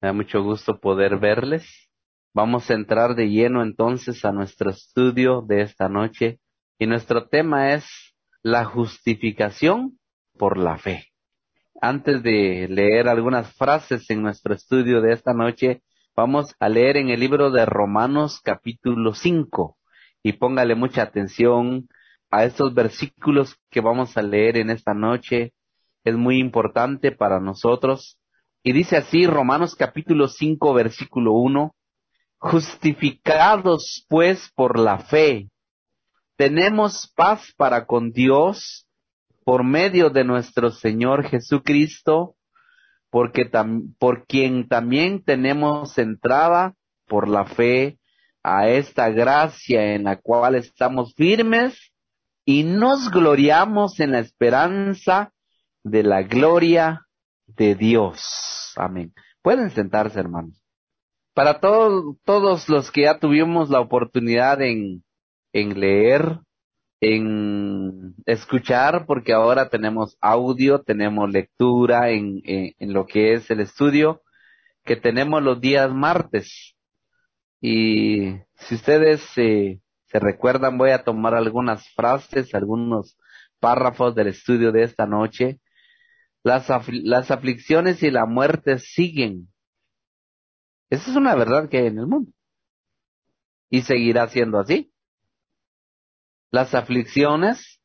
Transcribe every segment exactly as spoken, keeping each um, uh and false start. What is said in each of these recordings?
Me da mucho gusto poder verles. Vamos a entrar de lleno entonces a nuestro estudio de esta noche y nuestro tema es la justificación por la fe. Antes de leer algunas frases en nuestro estudio de esta noche, vamos a leer en el libro de Romanos capítulo cinco y póngale mucha atención a estos versículos que vamos a leer en esta noche. Es muy importante para nosotros. Y dice así Romanos capítulo cinco versículo uno, justificados pues por la fe, tenemos paz para con Dios por medio de nuestro Señor Jesucristo, porque tam, por quien también tenemos entrada por la fe a esta gracia en la cual estamos firmes y nos gloriamos en la esperanza de la gloria de Dios. Amén. Pueden sentarse, hermanos. Para todos, todos los que ya tuvimos la oportunidad en, en leer, en escuchar, porque ahora tenemos audio, tenemos lectura en, en, en lo que es el estudio, que tenemos los días martes. Y si ustedes eh, se recuerdan, voy a tomar algunas frases, algunos párrafos del estudio de esta noche. Las, afli- las aflicciones y la muerte siguen. Esa es una verdad que hay en el mundo. Y seguirá siendo así. Las aflicciones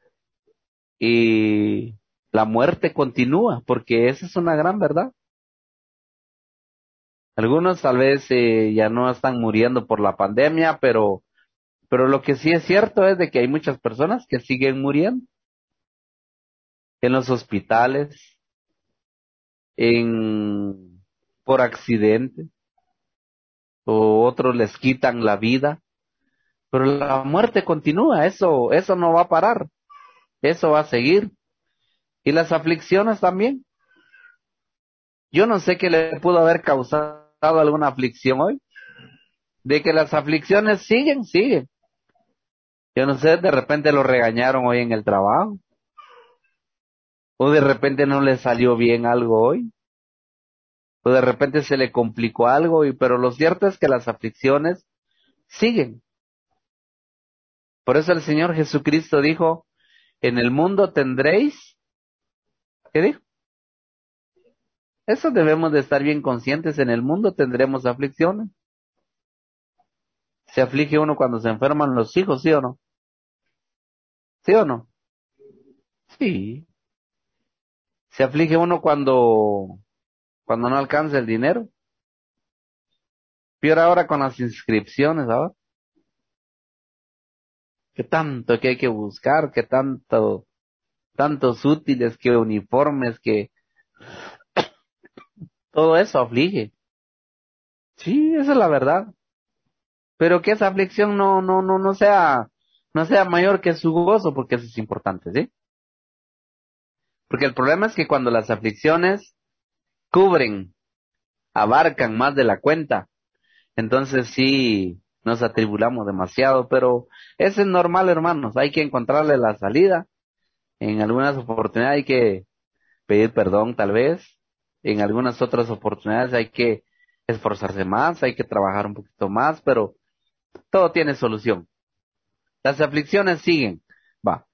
y la muerte continúa, porque esa es una gran verdad. Algunos tal vez eh, ya no están muriendo por la pandemia, pero, pero lo que sí es cierto es de que hay muchas personas que siguen muriendo en los hospitales, en, por accidente, o otros les quitan la vida, pero la muerte continúa, eso, eso no va a parar, eso va a seguir. Y las aflicciones también. Yo no sé qué le pudo haber causado alguna aflicción hoy. De que las aflicciones siguen, siguen. Yo no sé, de repente lo regañaron hoy en el trabajo. O de repente no le salió bien algo hoy. O de repente se le complicó algo, y, pero lo cierto es que las aflicciones siguen. Por eso el Señor Jesucristo dijo, en el mundo tendréis, ¿qué dijo? Eso debemos de estar bien conscientes, en el mundo tendremos aflicciones. Se aflige uno cuando se enferman los hijos, ¿sí o no? ¿Sí o no? Sí. Se aflige uno cuando, cuando no alcanza el dinero. Peor ahora con las inscripciones, ¿sabes? Qué tanto que hay que buscar, qué tanto, tantos útiles, qué uniformes, que todo eso aflige. Sí, esa es la verdad. Pero que esa aflicción no, no, no, no sea, no sea mayor que su gozo, porque eso es importante, ¿sí? Porque el problema es que cuando las aflicciones cubren, abarcan más de la cuenta, entonces sí nos atribulamos demasiado, pero eso es normal, hermanos. Hay que encontrarle la salida. En algunas oportunidades hay que pedir perdón, tal vez. En algunas otras oportunidades hay que esforzarse más, hay que trabajar un poquito más, pero todo tiene solución. Las aflicciones siguen. Va.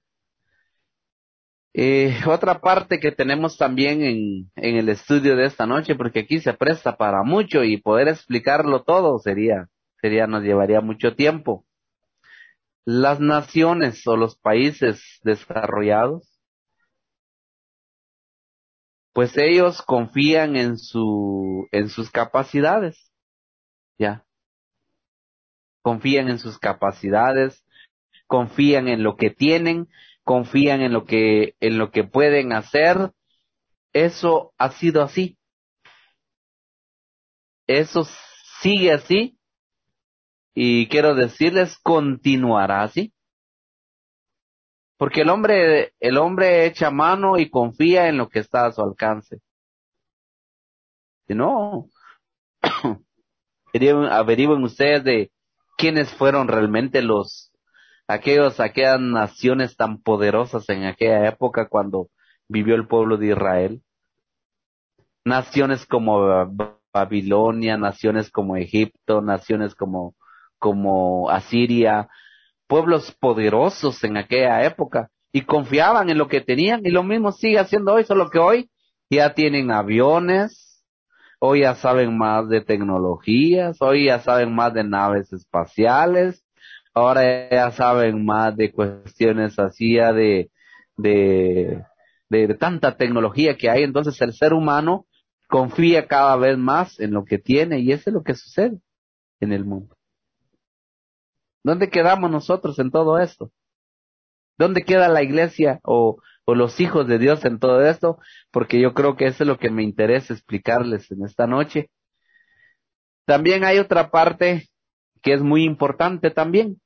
Eh, otra parte que tenemos también en, en el estudio de esta noche, porque aquí se presta para mucho y poder explicarlo todo sería, sería, nos llevaría mucho tiempo. Las naciones o los países desarrollados, pues ellos confían en su, en sus capacidades, ya, confían en sus capacidades, confían en lo que tienen, confían en lo que, en lo que pueden hacer. Eso ha sido así, eso sigue así y quiero decirles, continuará así. Porque el hombre, el hombre echa mano y confía en lo que está a su alcance. Si no, averigüen averigüen ustedes de quiénes fueron realmente los, aquellos, aquellas naciones tan poderosas en aquella época cuando vivió el pueblo de Israel. Naciones como Babilonia, naciones como Egipto, naciones como, como Asiria, pueblos poderosos en aquella época, y confiaban en lo que tenían, y lo mismo sigue haciendo hoy, solo que hoy ya tienen aviones, hoy ya saben más de tecnologías, hoy ya saben más de naves espaciales, ahora ya saben más de cuestiones así ya de, de, de, de tanta tecnología que hay. Entonces el ser humano confía cada vez más en lo que tiene, y eso es lo que sucede en el mundo. ¿Dónde quedamos nosotros en todo esto? ¿Dónde queda la iglesia o, o los hijos de Dios en todo esto? Porque yo creo que eso es lo que me interesa explicarles en esta noche. También hay otra parte que es muy importante también,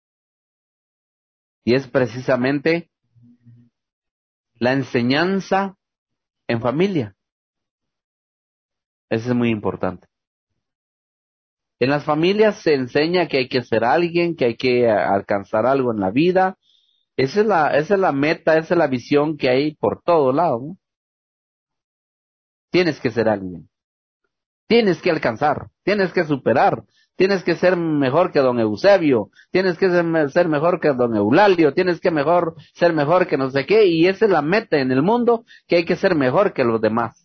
y es precisamente la enseñanza en familia. Eso es muy importante. En las familias se enseña que hay que ser alguien, que hay que a- alcanzar algo en la vida. Esa es la, esa es la meta, esa es la visión que hay por todo lado, ¿no? Tienes que ser alguien. Tienes que alcanzar, tienes que superar, tienes que ser mejor que don Eusebio, tienes que ser, me- ser mejor que don Eulalio, tienes que mejor ser mejor que no sé qué, y esa es la meta en el mundo, que hay que ser mejor que los demás.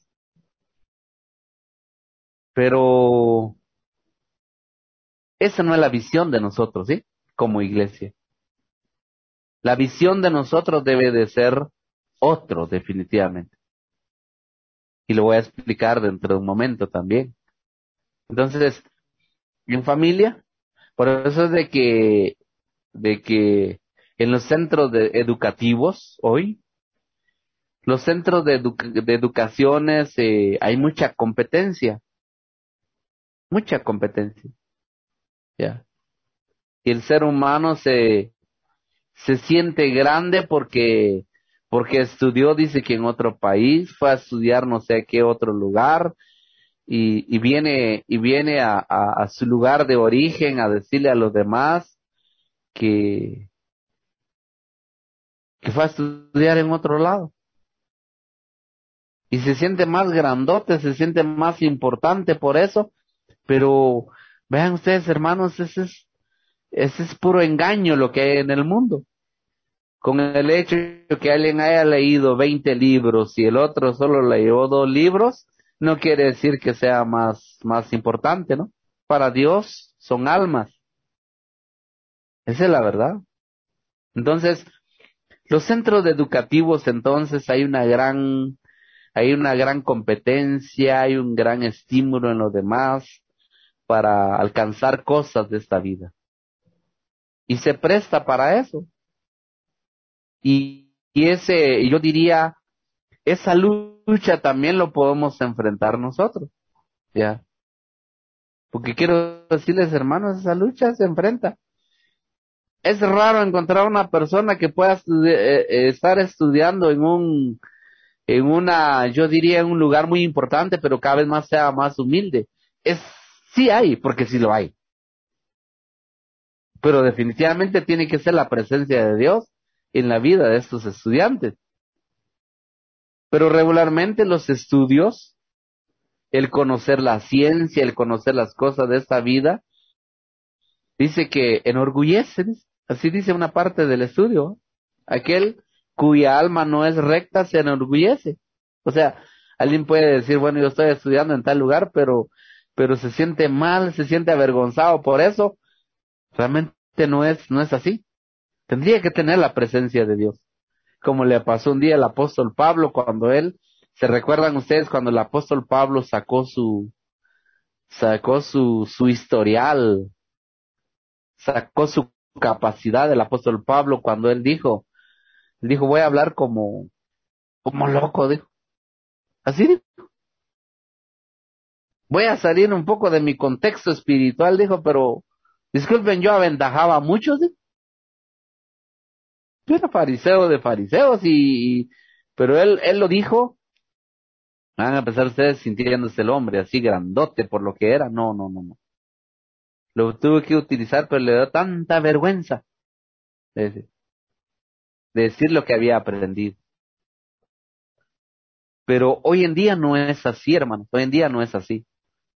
Pero esa no es la visión de nosotros, ¿sí? Como iglesia. La visión de nosotros debe de ser otro, definitivamente. Y lo voy a explicar dentro de un momento también. Entonces, en familia, por eso es de que de que en los centros de- educativos hoy, los centros de, edu- de educaciones, eh, hay mucha competencia, mucha competencia, ¿ya? Y el ser humano se, se siente grande porque, porque estudió, dice que en otro país, fue a estudiar no sé qué otro lugar, y, y viene, y viene a, a, a su lugar de origen a decirle a los demás que, que fue a estudiar en otro lado. Y se siente más grandote, se siente más importante por eso, pero vean ustedes, hermanos, ese es, ese es puro engaño lo que hay en el mundo. Con el hecho de que alguien haya leído veinte libros y el otro solo leyó dos libros, no quiere decir que sea más, más importante, ¿no? Para Dios son almas, esa es la verdad. Entonces, los centros educativos, entonces, hay una gran, hay una gran competencia, hay un gran estímulo en los demás para alcanzar cosas de esta vida. Y se presta para eso. Y, y ese, yo diría, esa lucha también lo podemos enfrentar nosotros, ¿ya? Porque quiero decirles, hermanos, esa lucha se enfrenta. Es raro encontrar una persona que pueda estudi- eh, eh, estar estudiando en un, en una, yo diría, en un lugar muy importante, pero cada vez más sea más humilde. Es, sí hay, porque sí lo hay. Pero definitivamente tiene que ser la presencia de Dios en la vida de estos estudiantes. Pero regularmente los estudios, el conocer la ciencia, el conocer las cosas de esta vida, dice que enorgullece, dice. Así dice una parte del estudio. Aquel cuya alma no es recta se enorgullece. O sea, alguien puede decir, bueno, yo estoy estudiando en tal lugar, pero, pero se siente mal, se siente avergonzado por eso. Realmente no es, no es así. Tendría que tener la presencia de Dios. Como le pasó un día al apóstol Pablo cuando él, ¿se recuerdan ustedes cuando el apóstol Pablo sacó su, sacó su, su historial, sacó su capacidad del apóstol Pablo cuando él dijo, él dijo, voy a hablar como, como loco, dijo, así dijo, voy a salir un poco de mi contexto espiritual, dijo, pero disculpen, yo aventajaba a muchos, dijo, yo era fariseo de fariseos y, y- pero él, él lo dijo. Van a empezar ustedes sintiéndose el hombre así grandote por lo que era. No, no, no, no. Lo tuve que utilizar, pero le dio tanta vergüenza de decir, de decir lo que había aprendido. Pero hoy en día no es así, hermanos. Hoy en día no es así.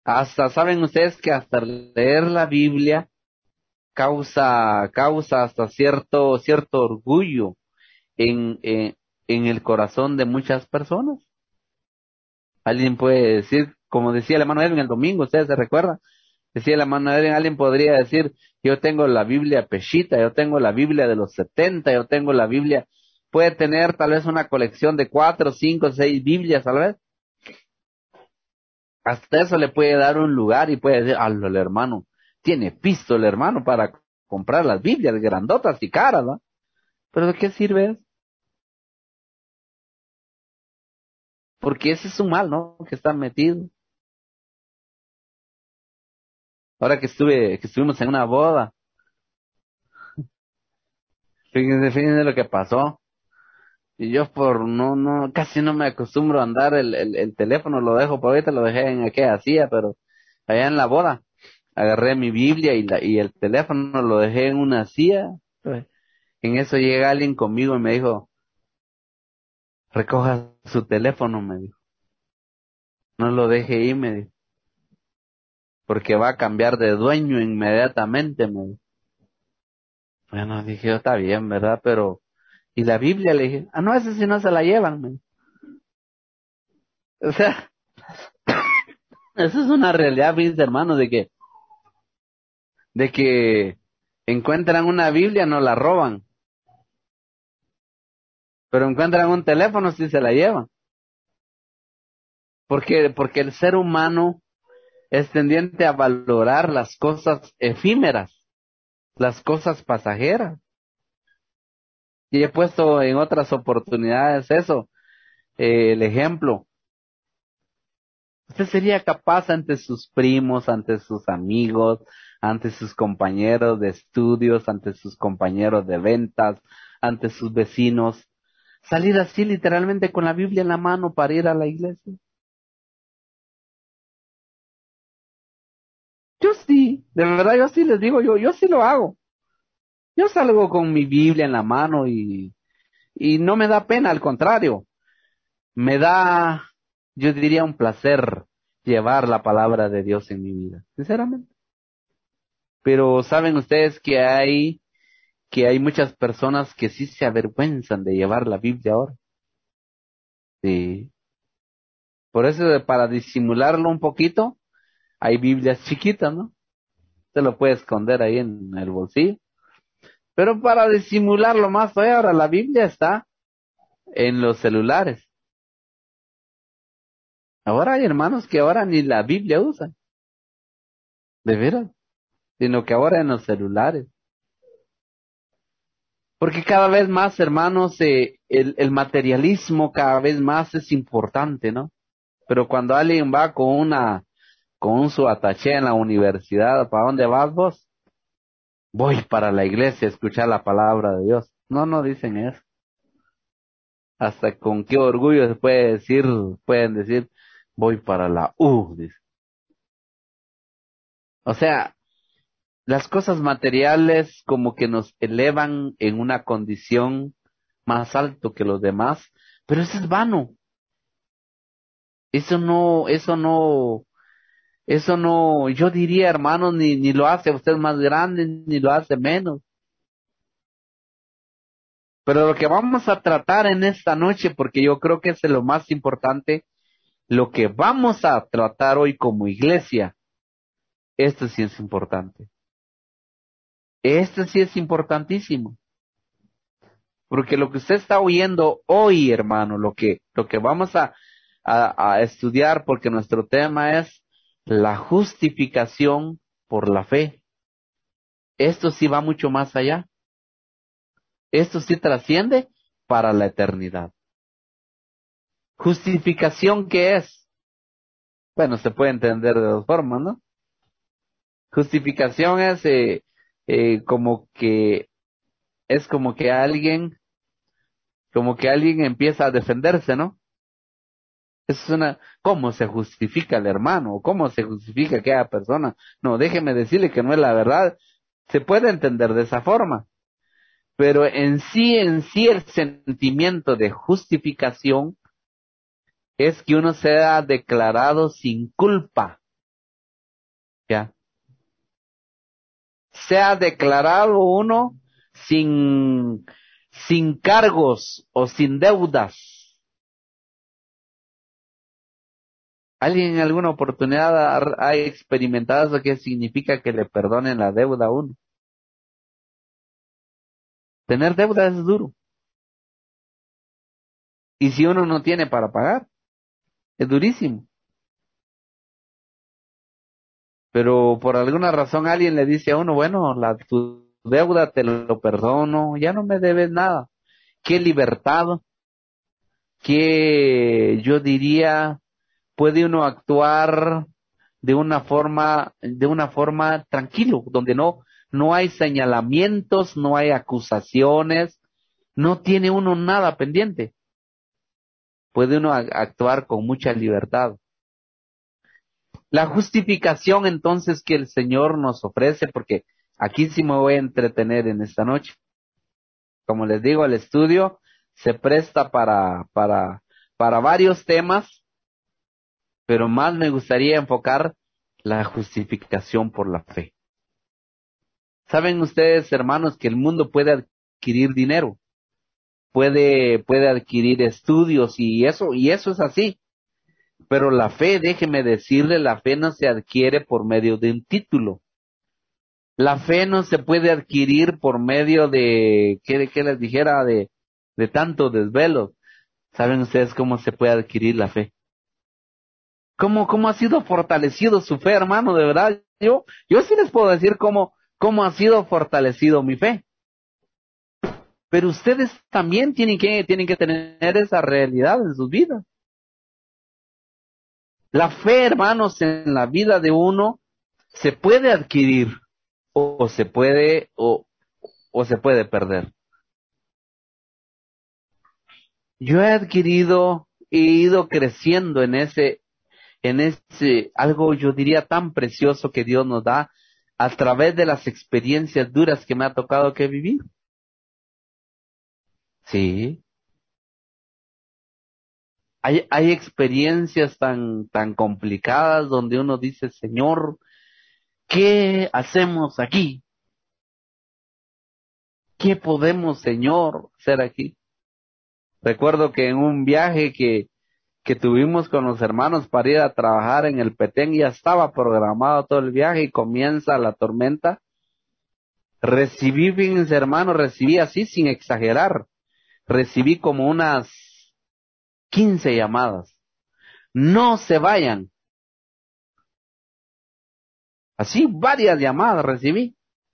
Hasta saben ustedes que hasta leer la Biblia causa, causa hasta cierto, cierto orgullo en, en, en el corazón de muchas personas. Alguien puede decir, como decía el hermano Edwin el domingo, ustedes se recuerdan, decía el hermano Edwin, alguien podría decir, yo tengo la Biblia peshita, yo tengo la Biblia de los setenta, yo tengo la Biblia, puede tener tal vez una colección de cuatro, cinco, seis Biblias, tal vez. Hasta eso le puede dar un lugar y puede decir, al el hermano, tiene pisto el hermano para comprar las Biblias grandotas y caras, ¿no? Pero ¿de qué sirve eso? Porque ese es un mal, ¿no? Que está metido. Ahora que estuve, que estuvimos en una boda, fíjense, fíjense lo que pasó. Y yo por no, no, casi no me acostumbro a andar el, el, el teléfono, lo dejo por ahorita, lo dejé en aquella silla, pero allá en la boda, agarré mi Biblia y la, y el teléfono lo dejé en una silla. Pues, en eso llega alguien conmigo y me dijo, recoja su teléfono, me dijo. No lo deje ahí, me dijo, porque va a cambiar de dueño inmediatamente, me dijo. Bueno, dije yo, está bien, ¿verdad? Pero, ¿y la Biblia? Le dije, ah, no, esa sí no se la llevan, me dijo. O sea, eso es una realidad, mis hermanos, de que, de que encuentran una Biblia, no la roban, pero encuentran un teléfono, sí se la llevan. Porque, porque el ser humano es tendiente a valorar las cosas efímeras, las cosas pasajeras. Y he puesto en otras oportunidades eso, eh, el ejemplo. Usted sería capaz ante sus primos, ante sus amigos, ante sus compañeros de estudios, ante sus compañeros de ventas, ante sus vecinos, salir así literalmente con la Biblia en la mano para ir a la iglesia. Yo sí, de verdad yo sí les digo, yo, yo sí lo hago. Yo salgo con mi Biblia en la mano y, y no me da pena, al contrario, me da, yo diría, un placer llevar la palabra de Dios en mi vida, sinceramente. Pero saben ustedes que hay, que hay muchas personas que sí se avergüenzan de llevar la Biblia ahora. Sí. Por eso, de- para disimularlo un poquito, hay Biblias chiquitas, ¿no? Se lo puede esconder ahí en el bolsillo. Pero para disimularlo más todavía, ahora la Biblia está en los celulares. Ahora hay hermanos que ahora ni la Biblia usan, de veras, sino que ahora en los celulares. Porque cada vez más, hermanos, eh, el, el materialismo cada vez más es importante, ¿no? Pero cuando alguien va con una, con un su ataché en la universidad, ¿para dónde vas vos? Voy para la iglesia a escuchar la palabra de Dios. No, no dicen eso. Hasta con qué orgullo se puede decir, pueden decir, voy para la U, dice. O sea, las cosas materiales como que nos elevan en una condición más alto que los demás, pero eso es vano. Eso no, eso no, eso no, yo diría, hermano, ni, ni lo hace a usted más grande, ni lo hace menos. Pero lo que vamos a tratar en esta noche, porque yo creo que es lo más importante, lo que vamos a tratar hoy como iglesia, esto sí es importante. Esto sí es importantísimo. Porque lo que usted está oyendo hoy, hermano, lo que, lo que vamos a, a, a estudiar, porque nuestro tema es la justificación por la fe. Esto sí va mucho más allá. Esto sí trasciende para la eternidad. Justificación, ¿qué es? Bueno, se puede entender de dos formas, ¿no? Justificación es eh, eh, como que es como que alguien, como que alguien empieza a defenderse, ¿no? Es una, ¿cómo se justifica el hermano? ¿O cómo se justifica aquella persona? No, déjeme decirle que no es la verdad. Se puede entender de esa forma, pero en sí, en sí el sentimiento de justificación es que uno sea declarado sin culpa. sea declarado uno sin, sin cargos o sin deudas. ¿Alguien en alguna oportunidad ha, ha experimentado eso? ¿Qué significa que le perdonen la deuda a uno? Tener deuda es duro. Y si uno no tiene para pagar, es durísimo. Pero por alguna razón alguien le dice a uno, bueno, la, tu deuda te lo perdono, ya no me debes nada. Qué libertad, qué, yo diría, puede uno actuar de una forma, de una forma tranquilo, donde no, no hay señalamientos, no hay acusaciones, no tiene uno nada pendiente. Puede uno a- actuar con mucha libertad. La justificación entonces que el Señor nos ofrece, porque aquí sí me voy a entretener en esta noche. Como les digo, el estudio se presta para, para, para varios temas, pero más me gustaría enfocar la justificación por la fe. Saben ustedes, hermanos, que el mundo puede adquirir dinero, puede, puede adquirir estudios y eso, y eso es así. Pero la fe, déjeme decirle, la fe no se adquiere por medio de un título. La fe no se puede adquirir por medio de, ¿qué, qué les dijera? De, de tanto desvelo. ¿Saben ustedes cómo se puede adquirir la fe? ¿Cómo, cómo ha sido fortalecido su fe, hermano? De verdad, yo, yo sí les puedo decir cómo, cómo ha sido fortalecido mi fe. Pero ustedes también tienen que, tienen que tener esa realidad en sus vidas. La fe, hermanos, en la vida de uno se puede adquirir o, o se puede, o, o se puede perder. Yo he adquirido, he ido creciendo en ese, en ese, algo yo diría tan precioso que Dios nos da a través de las experiencias duras que me ha tocado que vivir. Sí, hay, hay experiencias tan, tan complicadas donde uno dice, Señor, ¿qué hacemos aquí? ¿Qué podemos, Señor, hacer aquí? Recuerdo que en un viaje que, que tuvimos con los hermanos para ir a trabajar en el Petén, ya estaba programado todo el viaje y comienza la tormenta. Recibí, fíjense hermanos, recibí así sin exagerar, recibí como unas quince llamadas. No se vayan. Así varias llamadas recibí.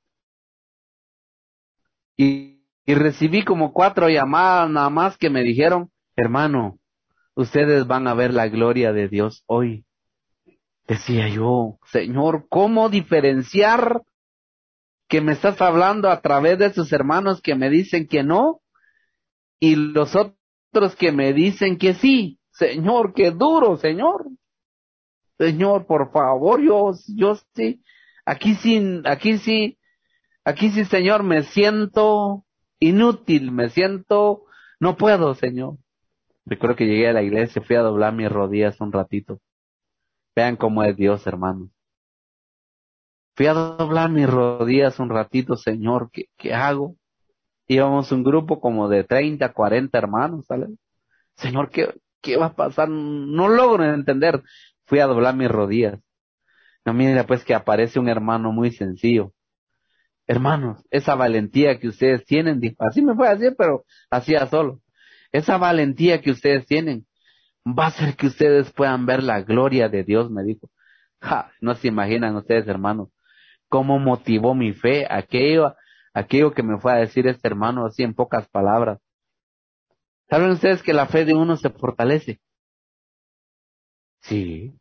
Y, y recibí como cuatro llamadas nada más que me dijeron, hermano, ustedes van a ver la gloria de Dios hoy. Decía yo, Señor, ¿cómo diferenciar que me estás hablando a través de sus hermanos que me dicen que no y los otros que me dicen que sí? Señor, qué duro, Señor. Señor, por favor, yo, yo sí, aquí sí, aquí sí, aquí sí, Señor, me siento inútil, me siento, no puedo, Señor. Recuerdo que llegué a la iglesia, fui a doblar mis rodillas un ratito. Vean cómo es Dios, hermano. Fui a doblar mis rodillas un ratito, Señor, ¿qué, qué hago? Íbamos un grupo como de treinta, cuarenta hermanos, ¿sale? Señor, ¿qué, qué va a pasar? No logro entender. Fui a doblar mis rodillas. No, mira, pues que aparece un hermano muy sencillo. Hermanos, esa valentía que ustedes tienen, dijo, así me fue a decir, pero hacía solo. Esa valentía que ustedes tienen va a hacer que ustedes puedan ver la gloria de Dios, me dijo. Ja, no se imaginan ustedes, hermanos, cómo motivó mi fe aquello, aquello que me fue a decir este hermano así en pocas palabras. ¿Saben ustedes que la fe de uno se fortalece? Sí.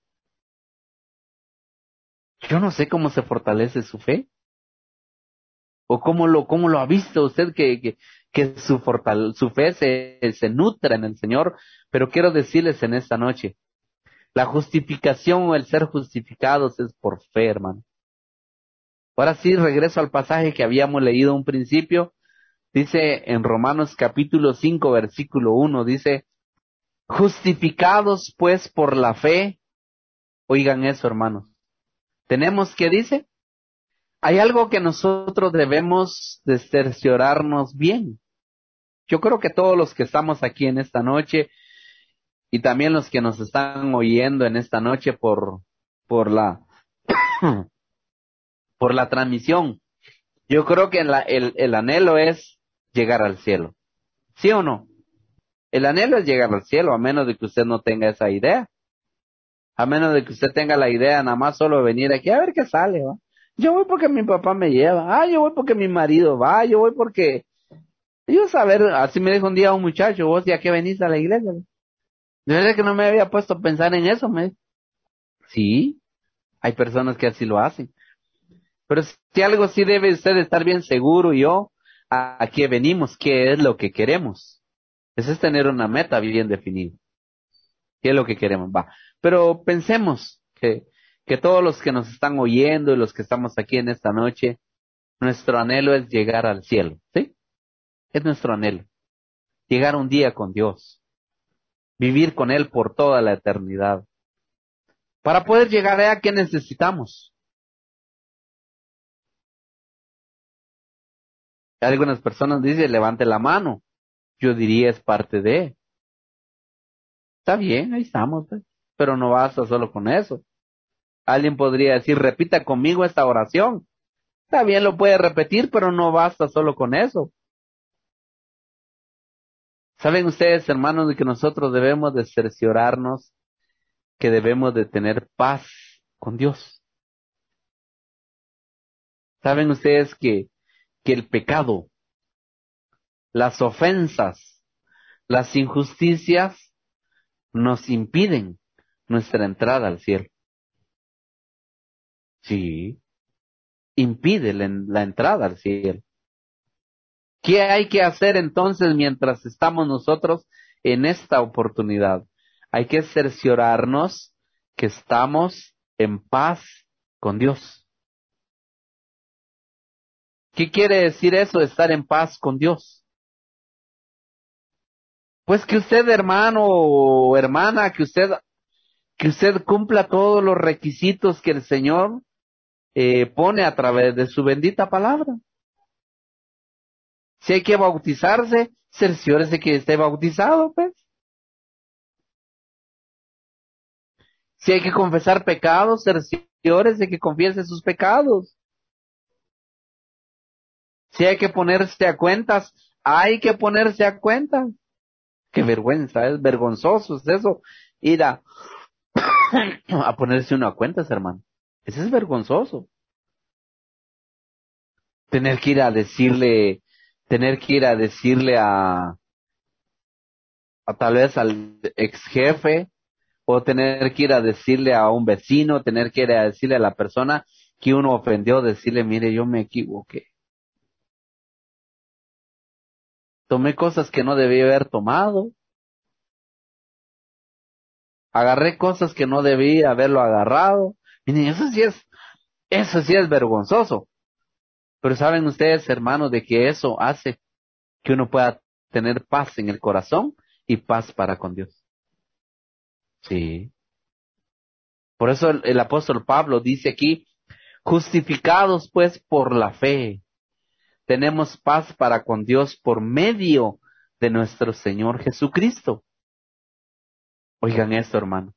Yo no sé cómo se fortalece su fe. ¿O cómo lo, cómo lo ha visto usted que, que, que su, fortal, su fe se, se nutra en el Señor? Pero quiero decirles en esta noche, la justificación o el ser justificados es por fe, hermano. Ahora sí, regreso al pasaje que habíamos leído un principio. Dice en Romanos capítulo cinco, versículo uno, dice, justificados pues por la fe, oigan eso, hermanos. Tenemos, ¿qué dice? Hay algo que nosotros debemos de cerciorarnos bien. Yo creo que todos los que estamos aquí en esta noche y también los que nos están oyendo en esta noche por, por la, por la transmisión, yo creo que la- el, el anhelo es llegar al cielo. ¿Sí o no? El anhelo es llegar al cielo, a menos de que usted no tenga esa idea. A menos de que usted tenga la idea nada más solo de venir aquí a ver qué sale, ¿va? Yo voy porque mi papá me lleva. Ah, yo voy porque mi marido va. Yo voy porque... Yo saber, así me dijo un día un muchacho, vos ya que venís a la iglesia. De verdad que no me había puesto a pensar en eso, me dijo. Sí, hay personas que así lo hacen. Pero si algo sí debe usted estar bien seguro, yo, a, a qué venimos, qué es lo que queremos. Eso es tener una meta bien definida. ¿Qué es lo que queremos? Va. Pero pensemos que, que todos los que nos están oyendo y los que estamos aquí en esta noche, nuestro anhelo es llegar al cielo, ¿sí? Es nuestro anhelo. Llegar un día con Dios. Vivir con Él por toda la eternidad. Para poder llegar allá, ¿qué necesitamos? Algunas personas dicen, levante la mano. Yo diría, es parte de. Está bien, ahí estamos, pues. Pero no basta solo con eso. Alguien podría decir, repita conmigo esta oración. Está bien, lo puede repetir, pero no basta solo con eso. ¿Saben ustedes, hermanos, de que nosotros debemos de cerciorarnos que debemos de tener paz con Dios? ¿Saben ustedes que, que el pecado, las ofensas, las injusticias nos impiden nuestra entrada al cielo? Sí, impide la, en- la entrada al cielo. ¿Qué hay que hacer entonces mientras estamos nosotros en esta oportunidad? Hay que cerciorarnos que estamos en paz con Dios. ¿Qué quiere decir eso, estar en paz con Dios? Pues que usted, hermano o hermana, que usted, que usted cumpla todos los requisitos que el Señor eh, pone a través de su bendita palabra. Si hay que bautizarse, cerciórese que esté bautizado, pues. Si hay que confesar pecados, cerciórese que confiese sus pecados. Si hay que ponerse a cuentas, hay que ponerse a cuentas. Qué vergüenza, es vergonzoso, es eso. Ir a, a ponerse uno a cuentas, hermano. Eso es vergonzoso. Tener que ir a decirle, tener que ir a decirle a, a tal vez al ex jefe, o tener que ir a decirle a un vecino, tener que ir a decirle a la persona que uno ofendió, decirle, mire, yo me equivoqué. Tomé cosas que no debía haber tomado. Agarré cosas que no debía haberlo agarrado. Miren, eso sí es, eso sí es vergonzoso. Pero saben ustedes, hermanos, de que eso hace que uno pueda tener paz en el corazón y paz para con Dios. Sí. Por eso el, el apóstol Pablo dice aquí, justificados pues por la fe, tenemos paz para con Dios por medio de nuestro Señor Jesucristo. Oigan esto, hermano.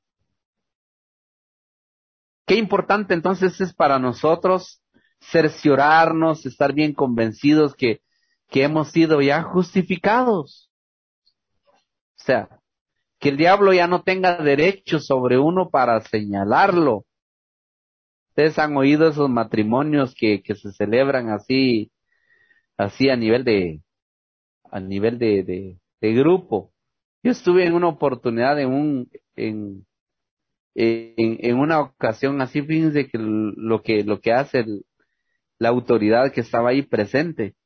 Qué importante entonces es para nosotros cerciorarnos, estar bien convencidos que, que hemos sido ya justificados. O sea, que el diablo ya no tenga derecho sobre uno para señalarlo. Ustedes han oído esos matrimonios que, que se celebran así, así a nivel de, a nivel de, de, de grupo. Yo estuve en una oportunidad en un, en, en, en una ocasión así, fíjense que lo que, lo que hace el, la autoridad que estaba ahí presente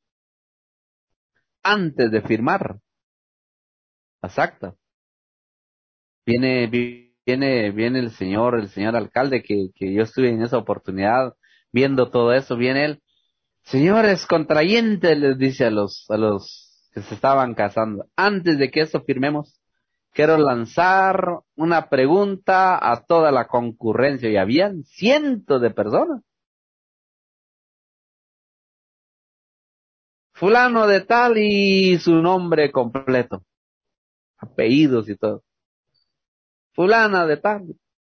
antes de firmar las actas. Viene, vi- viene, viene el señor, el señor alcalde que, que yo estuve en esa oportunidad viendo todo eso, viene él. Señores contrayentes, les dice a los, a los que se estaban casando, antes de que eso firmemos, quiero lanzar una pregunta a toda la concurrencia, y habían cientos de personas. fulano de tal y su nombre completo, apellidos y todo. Fulana de tal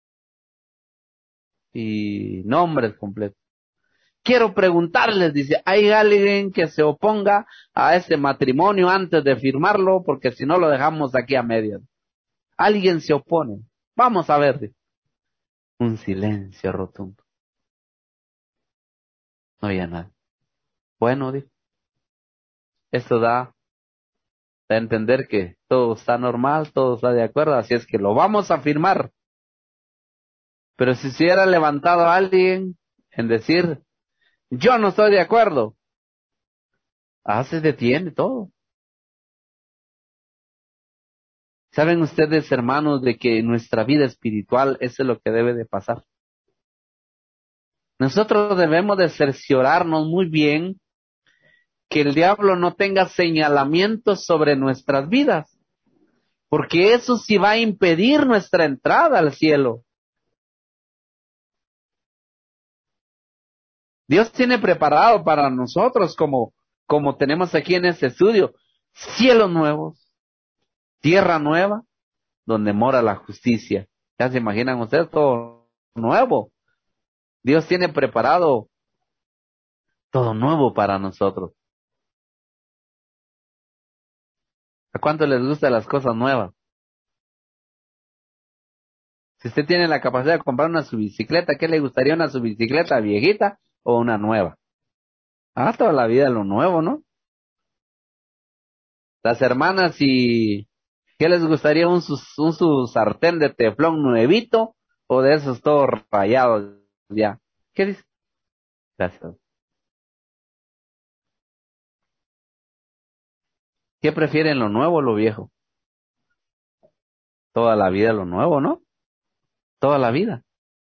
y nombres completos. Quiero preguntarles, dice, ¿hay alguien que se oponga a este matrimonio antes de firmarlo? Porque si no lo dejamos aquí a medias. Alguien se opone. Vamos a ver. Dice. Un silencio rotundo. No había nada. Bueno, dice, esto da a entender que todo está normal, todo está de acuerdo, así es que lo vamos a firmar. Pero si se hubiera levantado a alguien en decir, yo no estoy de acuerdo, ah, se detiene todo. ¿Saben ustedes, hermanos, de que en nuestra vida espiritual eso es lo que debe de pasar? Nosotros debemos de cerciorarnos muy bien que el diablo no tenga señalamientos sobre nuestras vidas, porque eso sí va a impedir nuestra entrada al cielo. Dios tiene preparado para nosotros, como, como tenemos aquí en este estudio, cielos nuevos, tierra nueva, donde mora la justicia. ¿Ya se imaginan ustedes todo nuevo? Dios tiene preparado todo nuevo para nosotros. ¿A cuánto les gustan las cosas nuevas? Si usted tiene la capacidad de comprar una subicicleta, ¿qué le gustaría, una subicicleta viejita o una nueva? Ah, toda la vida lo nuevo, ¿no? Las hermanas, y ¿qué les gustaría, un, sus- un su sartén de teflón nuevito o de esos todos rayados ya? ¿Qué dice? Gracias. ¿Qué prefieren, lo nuevo o lo viejo? Toda la vida lo nuevo, ¿no? Toda la vida.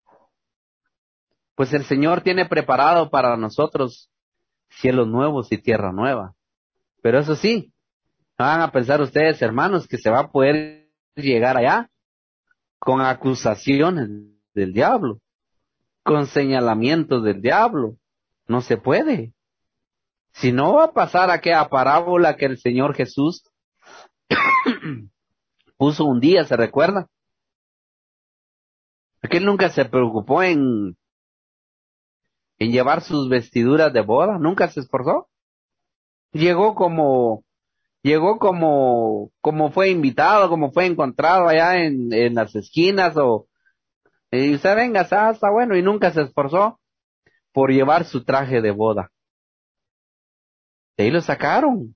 Pues el Señor tiene preparado para nosotros cielos nuevos y tierra nueva. Pero eso sí, no van a pensar ustedes, hermanos, que se va a poder llegar allá con acusaciones del diablo, con señalamientos del diablo. No se puede. Si no, va a pasar aquella parábola que el Señor Jesús puso un día, ¿se recuerda? Porque él nunca se preocupó en, en llevar sus vestiduras de boda, nunca se esforzó. Llegó como, llegó como, como fue invitado, como fue encontrado allá en, en las esquinas, o, y usted venga, ah, está bueno, y nunca se esforzó por llevar su traje de boda. De ahí lo sacaron.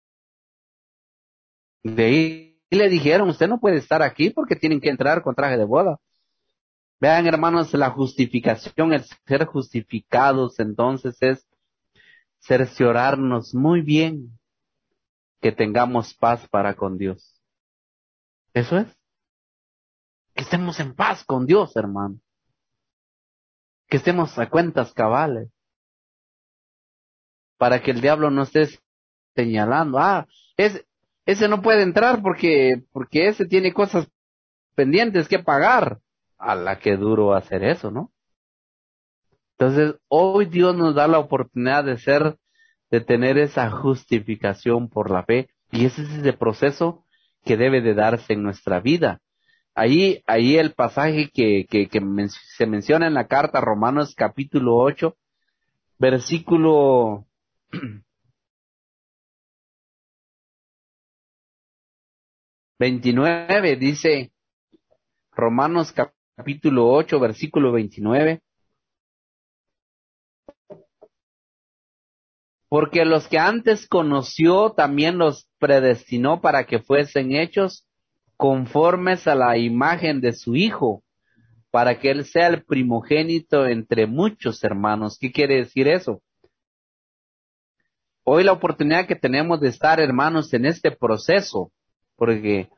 De ahí le dijeron, usted no puede estar aquí porque tienen que entrar con traje de boda. Vean, hermanos, la justificación, el ser justificados, entonces es cerciorarnos muy bien que tengamos paz para con Dios. Eso es, que estemos en paz con Dios, hermano. Que estemos a cuentas cabales, para que el diablo no esté señalando, ah, ese, ese no puede entrar porque, porque ese tiene cosas pendientes que pagar. A la que duro hacer eso, ¿no? Entonces, hoy Dios nos da la oportunidad de ser, de tener esa justificación por la fe, y ese es ese proceso que debe de darse en nuestra vida. Ahí, ahí el pasaje que, que, que men- se menciona en la carta Romanos capítulo ocho, versículo veintinueve, dice Romanos capítulo ocho, versículo veintinueve. Porque los que antes conoció también los predestinó para que fuesen hechos conformes a la imagen de su Hijo, para que Él sea el primogénito entre muchos hermanos. ¿Qué quiere decir eso? Hoy la oportunidad que tenemos de estar, hermanos, en este proceso, porque,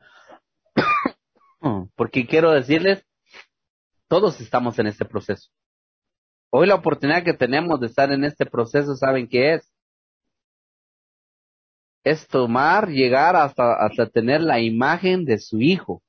porque quiero decirles, todos estamos en este proceso. Hoy la oportunidad que tenemos de estar en este proceso, ¿saben qué es? Es tomar, llegar hasta, hasta tener la imagen de su Hijo.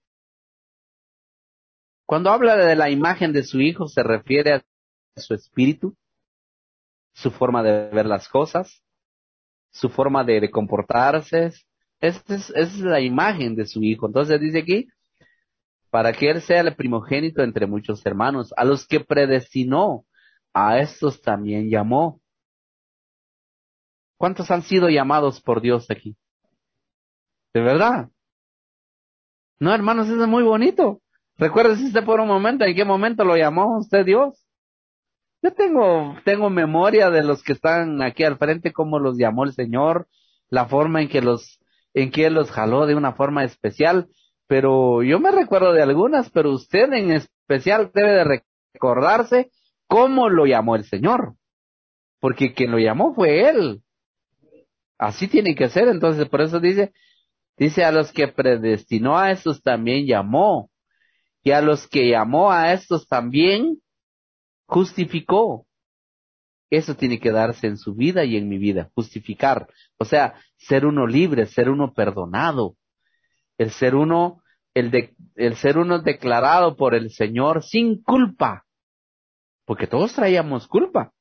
Cuando habla de la imagen de su Hijo, se refiere a su espíritu, su forma de ver las cosas, su forma de, de comportarse. Esta es, esa es la imagen de su hijo. Entonces dice aquí, para que él sea el primogénito entre muchos hermanos, a los que predestinó, a estos también llamó. ¿Cuántos han sido llamados por Dios aquí? ¿De verdad? No, hermanos, eso es muy bonito. Recuérdese usted por un momento, ¿en qué momento lo llamó usted Dios? Yo tengo, tengo memoria de los que están aquí al frente, cómo los llamó el Señor, la forma en que los, en que Él los jaló de una forma especial, pero yo me recuerdo de algunas, pero usted en especial debe de recordarse cómo lo llamó el Señor, porque quien lo llamó fue Él. Así tiene que ser, entonces por eso dice, dice a los que predestinó a estos también llamó, y a los que llamó a estos también justificó. Eso tiene que darse en su vida y en mi vida, justificar, o sea, ser uno libre, ser uno perdonado, el ser uno, el de, el ser uno declarado por el Señor sin culpa, porque todos traíamos culpa.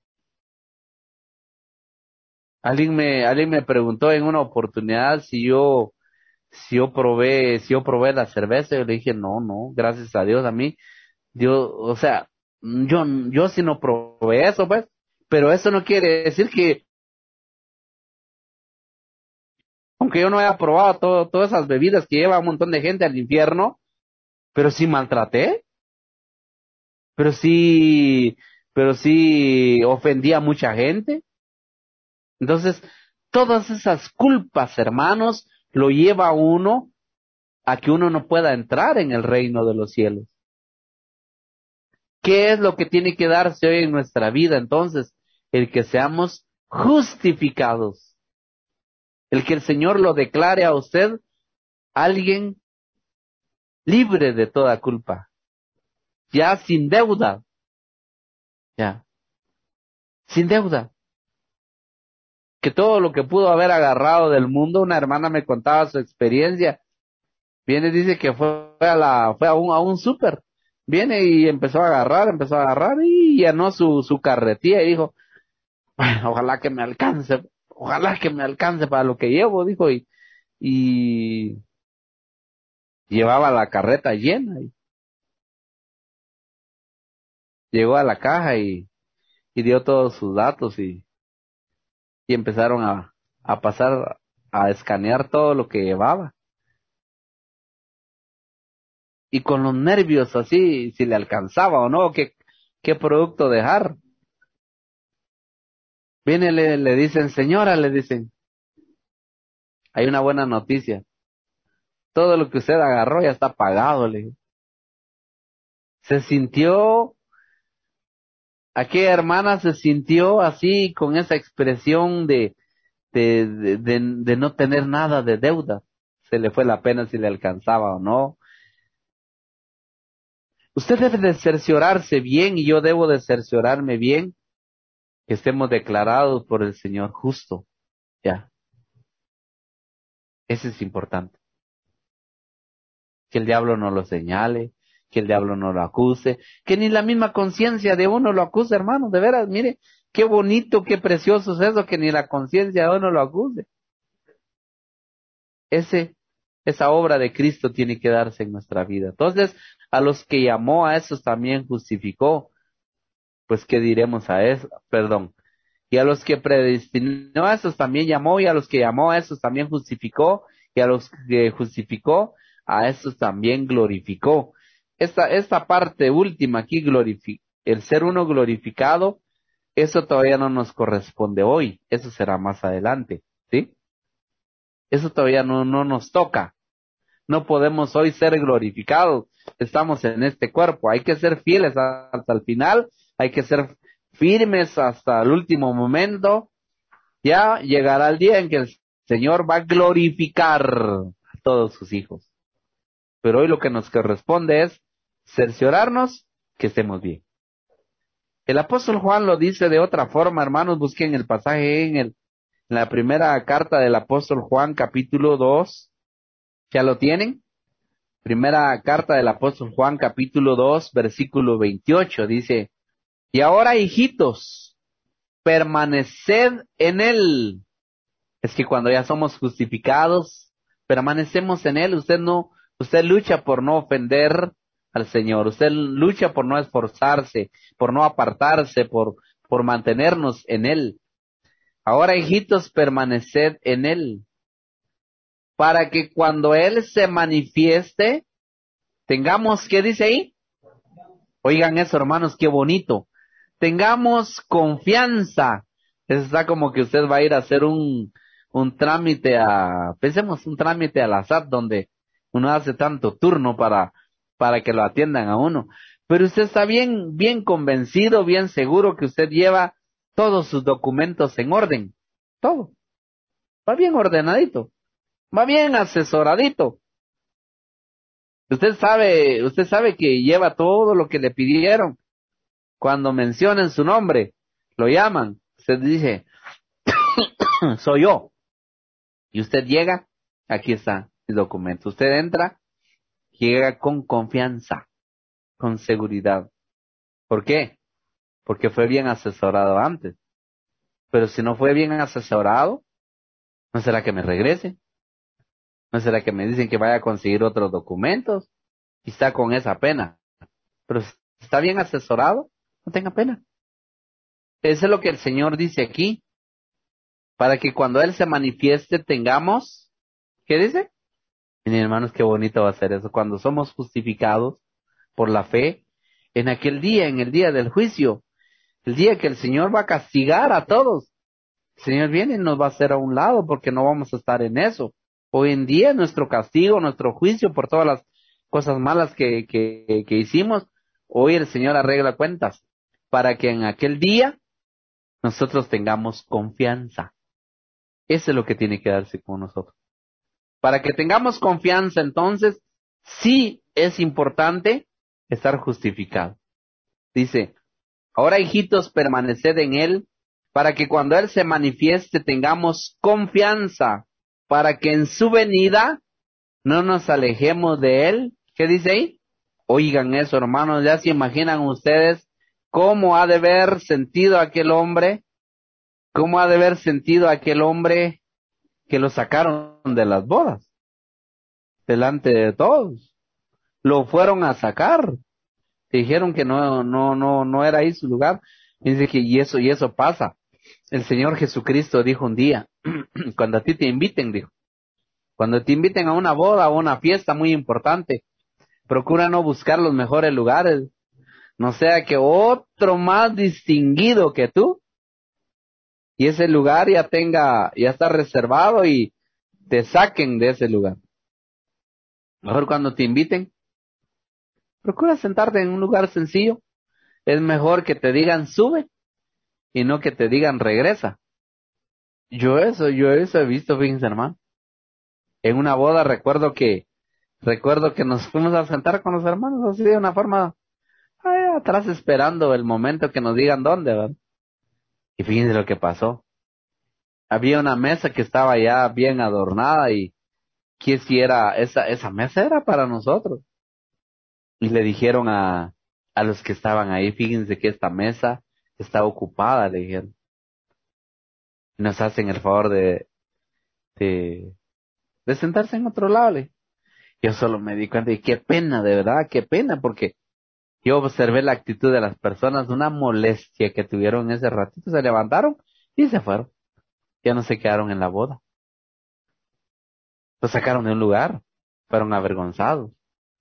Alguien me, alguien me preguntó en una oportunidad si yo, si yo probé, si yo probé la cerveza, yo le dije, no, no, gracias a Dios, a mí, Dios, o sea, yo, yo sí no probé eso, pues, pero eso no quiere decir que aunque yo no haya probado todo, todas esas bebidas que lleva un montón de gente al infierno, pero sí maltraté, pero sí, pero sí ofendí a mucha gente. Entonces, todas esas culpas, hermanos, lo lleva a uno a que uno no pueda entrar en el reino de los cielos. ¿Qué es lo que tiene que darse hoy en nuestra vida? Entonces, el que seamos justificados, el que el Señor lo declare a usted alguien libre de toda culpa, ya sin deuda, ya, sin deuda. Que todo lo que pudo haber agarrado del mundo, una hermana me contaba su experiencia. Viene, dice que fue a la, fue a un, a un súper. Viene y empezó a agarrar, empezó a agarrar y llenó su, su carretilla y dijo, "Bueno, ojalá que me alcance, ojalá que me alcance para lo que llevo", dijo, y, y llevaba la carreta llena y llegó a la caja y, y dio todos sus datos y, y empezaron a, a pasar a escanear todo lo que llevaba. Y con los nervios así, si le alcanzaba o no, qué, qué producto dejar. Viene, le, le dicen, señora, le dicen, hay una buena noticia. Todo lo que usted agarró ya está pagado, le digo. Se sintió, aquella hermana se sintió así con esa expresión de, de, de, de, de no tener nada de deuda. Se le fue la pena si le alcanzaba o no. Usted debe de cerciorarse bien y yo debo de cerciorarme bien que estemos declarados por el Señor justo. Ya, eso es importante. Que el diablo no lo señale, que el diablo no lo acuse, que ni la misma conciencia de uno lo acuse, hermano, de veras, mire, qué bonito, qué precioso es eso, que ni la conciencia de uno lo acuse. Ese, esa obra de Cristo tiene que darse en nuestra vida. Entonces, a los que llamó a esos también justificó, pues, ¿qué diremos a eso? Perdón. Y a los que predestinó a esos también llamó, y a los que llamó a esos también justificó, y a los que justificó, a esos también glorificó. Esta, esta parte última aquí, glorifi- el ser uno glorificado, eso todavía no nos corresponde hoy, eso será más adelante, ¿sí? Eso todavía no, no nos toca. No podemos hoy ser glorificados. Estamos en este cuerpo. Hay que ser fieles hasta el final. Hay que ser firmes hasta el último momento. Ya llegará el día en que el Señor va a glorificar a todos sus hijos. Pero hoy lo que nos corresponde es cerciorarnos que estemos bien. El apóstol Juan lo dice de otra forma, hermanos. Busquen el pasaje en, el, en la primera carta del apóstol Juan, capítulo dos. ¿Ya lo tienen? Primera carta del apóstol Juan, capítulo dos, versículo veintiocho, dice, y ahora, hijitos, permaneced en él, Es que cuando ya somos justificados, permanecemos en Él. Usted no, usted lucha por no ofender al Señor. Usted lucha por no esforzarse, por no apartarse, por, por mantenernos en Él. Ahora, hijitos, permaneced en Él, para que cuando Él se manifieste, tengamos, ¿qué dice ahí? Oigan eso, hermanos, qué bonito. Tengamos confianza. Eso está como que usted va a ir a hacer un, un trámite a, pensemos, un trámite al azar donde uno hace tanto turno para, para que lo atiendan a uno. Pero usted está bien, bien convencido, bien seguro que usted lleva todos sus documentos en orden. Todo. Va bien ordenadito. Va bien asesoradito. Usted sabe, usted sabe que lleva todo lo que le pidieron. Cuando mencionen su nombre, lo llaman. Usted dice, soy yo. Y usted llega, aquí está el documento. Usted entra, llega con confianza, con seguridad. ¿Por qué? Porque fue bien asesorado antes. Pero si no fue bien asesorado, ¿no será que me regrese? ¿No será que me dicen que vaya a conseguir otros documentos? Y está con esa pena. Pero si está bien asesorado, no tenga pena. Eso es lo que el Señor dice aquí. Para que cuando Él se manifieste tengamos, ¿qué dice? Miren, hermanos, qué bonito va a ser eso. Cuando somos justificados por la fe, en aquel día, en el día del juicio, el día que el Señor va a castigar a todos, el Señor viene y nos va a hacer a un lado porque no vamos a estar en eso. Hoy en día nuestro castigo, nuestro juicio por todas las cosas malas que, que, que hicimos, hoy el Señor arregla cuentas para que en aquel día nosotros tengamos confianza. Eso es lo que tiene que darse con nosotros. Para que tengamos confianza, entonces, sí es importante estar justificado. Dice, ahora hijitos, permaneced en Él, para que cuando Él se manifieste tengamos confianza, para que en su venida no nos alejemos de Él. ¿Qué dice ahí? Oigan eso, hermanos, ya se imaginan ustedes cómo ha de haber sentido aquel hombre, cómo ha de haber sentido aquel hombre que lo sacaron de las bodas, delante de todos. Lo fueron a sacar. Dijeron que no, no, no, no era ahí su lugar. Y dice que y eso, y eso pasa. El Señor Jesucristo dijo un día, cuando a ti te inviten, dijo, cuando te inviten a una boda o una fiesta muy importante, procura no buscar los mejores lugares, no sea que otro más distinguido que tú, y ese lugar ya tenga, ya está reservado y te saquen de ese lugar. Mejor cuando te inviten, procura sentarte en un lugar sencillo. Es mejor que te digan sube y no que te digan regresa. Yo eso, yo eso he visto, fíjense, hermano. En una boda recuerdo que, recuerdo que nos fuimos a sentar con los hermanos así de una forma, ay, atrás esperando el momento que nos digan dónde, ¿verdad? Y fíjense lo que pasó. Había una mesa que estaba ya bien adornada y que si era, esa, esa mesa era para nosotros. Y le dijeron a, a los que estaban ahí, fíjense que esta mesa está ocupada, le dijeron. Y nos hacen el favor de, de, de sentarse en otro lado, le. Yo solo me di cuenta y qué pena, de verdad, qué pena, porque yo observé la actitud de las personas, una molestia que tuvieron ese ratito, se levantaron y se fueron. Ya no se quedaron en la boda. Los sacaron de un lugar, fueron avergonzados.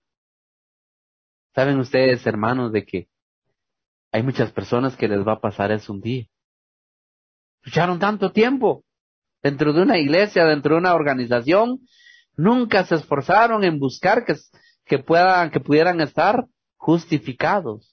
¿Saben ustedes, hermanos, de que hay muchas personas que les va a pasar eso un día? Lucharon tanto tiempo dentro de una iglesia, dentro de una organización, nunca se esforzaron en buscar que, que puedan, que pudieran estar justificados.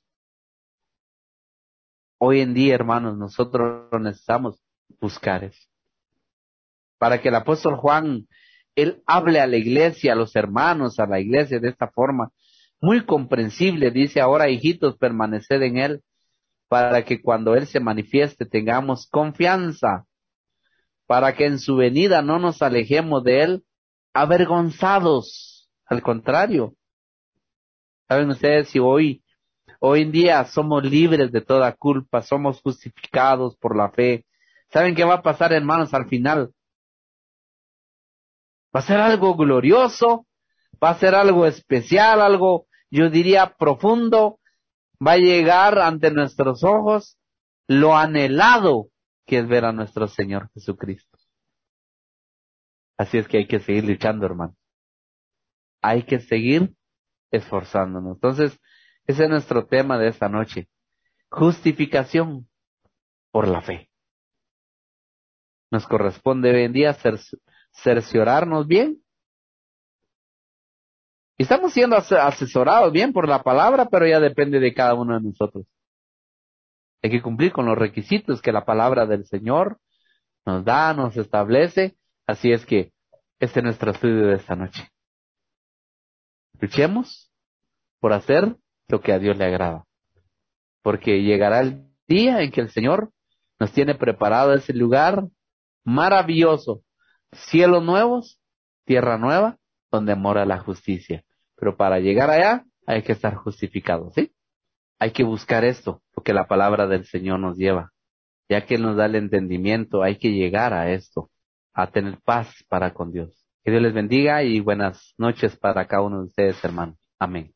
Hoy en día, hermanos, nosotros necesitamos buscar eso. Para que el apóstol Juan, él hable a la iglesia, a los hermanos, a la iglesia de esta forma, muy comprensible, dice, ahora hijitos, permaneced en él, para que cuando él se manifieste tengamos confianza, para que en su venida no nos alejemos de él avergonzados. Al contrario, ¿saben ustedes si hoy, hoy en día somos libres de toda culpa, somos justificados por la fe? ¿Saben qué va a pasar, hermanos, al final? Va a ser algo glorioso, va a ser algo especial, algo, yo diría, profundo. Va a llegar ante nuestros ojos lo anhelado que es ver a nuestro Señor Jesucristo. Así es que hay que seguir luchando, hermano. Hay que seguir esforzándonos. Entonces, ese es nuestro tema de esta noche. Justificación por la fe. Nos corresponde hoy en día cer- cerciorarnos bien. Y estamos siendo ase- asesorados bien por la palabra, pero ya depende de cada uno de nosotros. Hay que cumplir con los requisitos que la palabra del Señor nos da, nos establece. Así es que este es nuestro estudio de esta noche. Luchemos por hacer lo que a Dios le agrada. Porque llegará el día en que el Señor nos tiene preparado ese lugar maravilloso. Cielos nuevos, tierra nueva, donde mora la justicia. Pero para llegar allá hay que estar justificados, ¿sí? Hay que buscar esto, porque la palabra del Señor nos lleva. Ya que Él nos da el entendimiento, hay que llegar a esto, a tener paz para con Dios. Que Dios les bendiga y buenas noches para cada uno de ustedes, hermanos. Amén.